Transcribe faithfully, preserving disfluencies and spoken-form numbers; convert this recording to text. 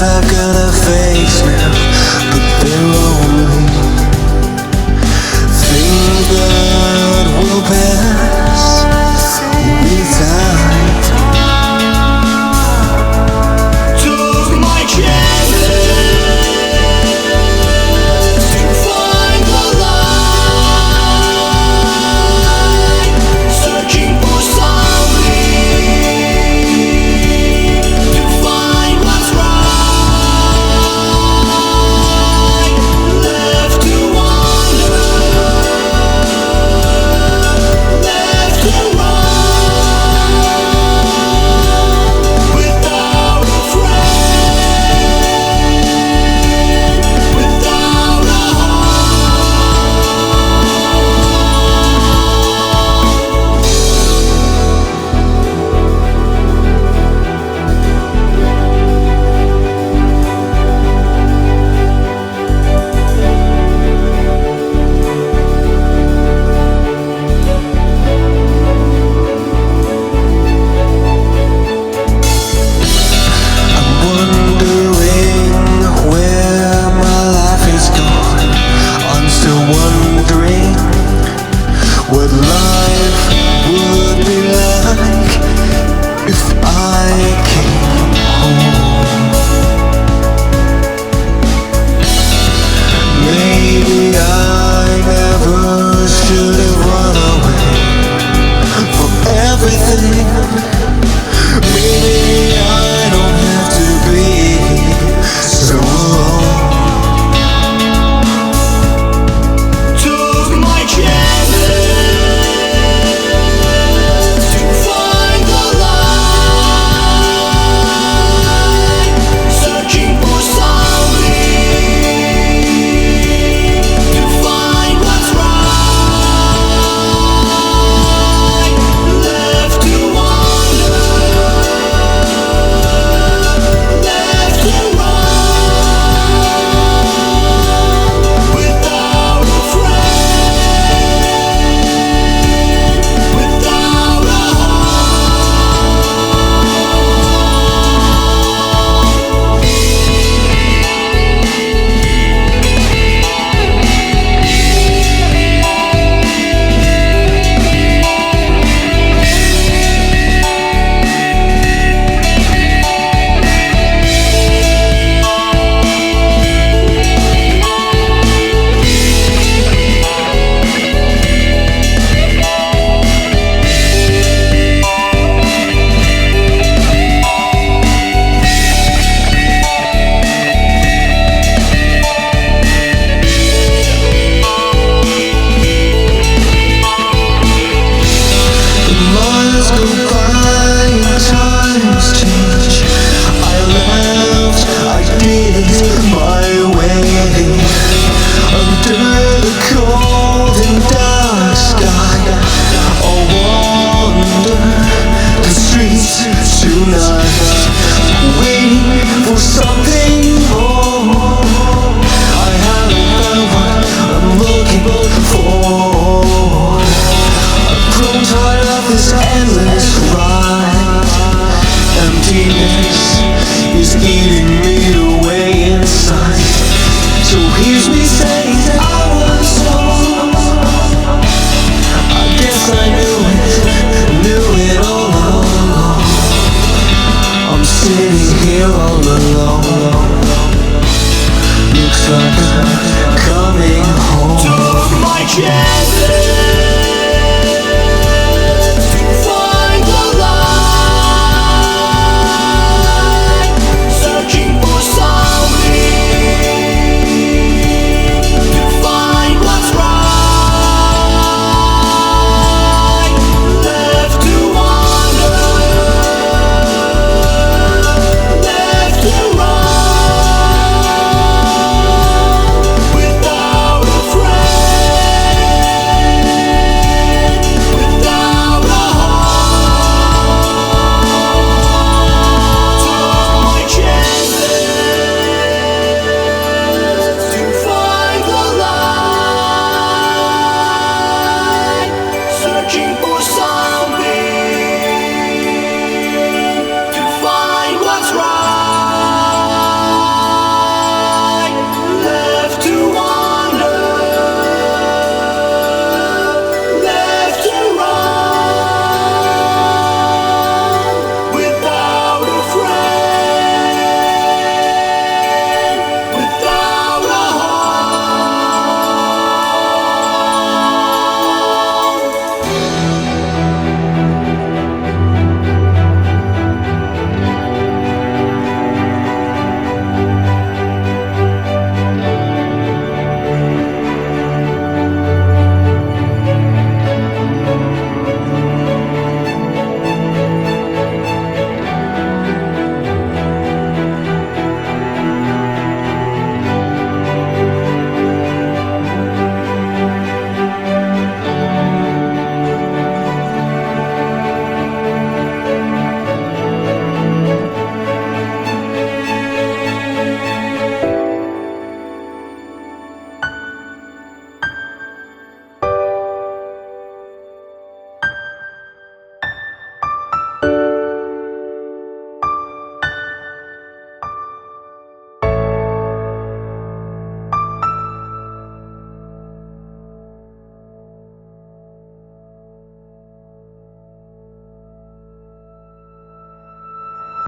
I've gotta face now, but they're only things that will pass with time. Took my chances to find the light, searching for something to find what's right. Left to wander, left to run, without a friend, without a Wondering where my life is gone. I'm still wondering what life would be like if I came home. Maybe I never should have run away from everything. Maybe I don't have to be so alone. took my chances to find the light, searching for something to find what's right. Left to wander, left to run, without a friend, without a Miles go by and times change. I left, I did my way under the cold and dark sky. I'll wander the streets tonight, waiting for something more. I haven't found what I'm looking for. I've grown tired of this endless ride. Emptiness is eating me away inside. So here's me saying I was wrong. I guess I knew it, knew it all along. I'm sitting here all alone. Looks like I'm coming home. took my chances